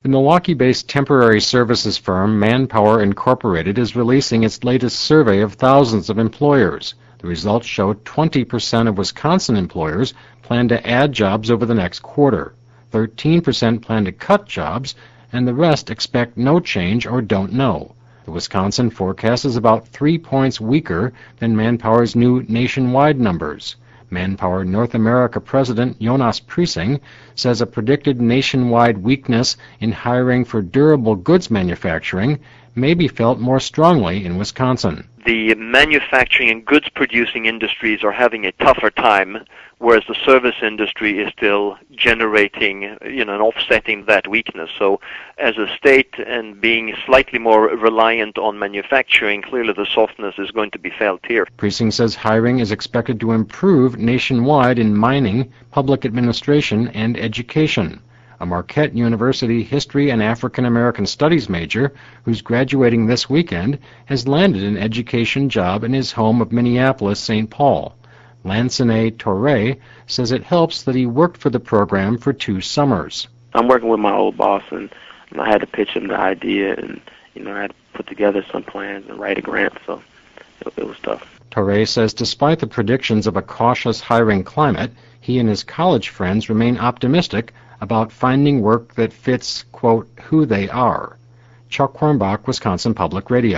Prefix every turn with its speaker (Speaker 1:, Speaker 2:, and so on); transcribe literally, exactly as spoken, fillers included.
Speaker 1: The Milwaukee-based temporary services firm Manpower Incorporated is releasing its latest survey of thousands of employers. The results show twenty percent of Wisconsin employers plan to add jobs over the next quarter. thirteen percent plan to cut jobs, and the rest expect no change or don't know. The Wisconsin forecast is about three points weaker than Manpower's new nationwide numbers. Manpower North America President Jonas Priesing says a predicted nationwide weakness in hiring for durable goods manufacturing may be felt more strongly in Wisconsin.
Speaker 2: The manufacturing and goods producing industries are having a tougher time, whereas the service industry is still generating, you know, and offsetting that weakness. So as a state and being slightly more reliant on manufacturing, clearly the softness is going to be felt here.
Speaker 1: Priesing says hiring is expected to improve nationwide in mining, public administration, and education. A Marquette University History and African American Studies major, who's graduating this weekend, has landed an education job in his home of Minneapolis, Saint Paul. Lansine Torre says it helps that he worked for the program for two summers.
Speaker 3: I'm working with my old boss, and, and I had to pitch him the idea, and you know I had to put together some plans and write a grant, so it, it was tough.
Speaker 1: Torre says despite the predictions of a cautious hiring climate, he and his college friends remain optimistic about finding work that fits, quote, who they are. Chuck Hornbach, Wisconsin Public Radio.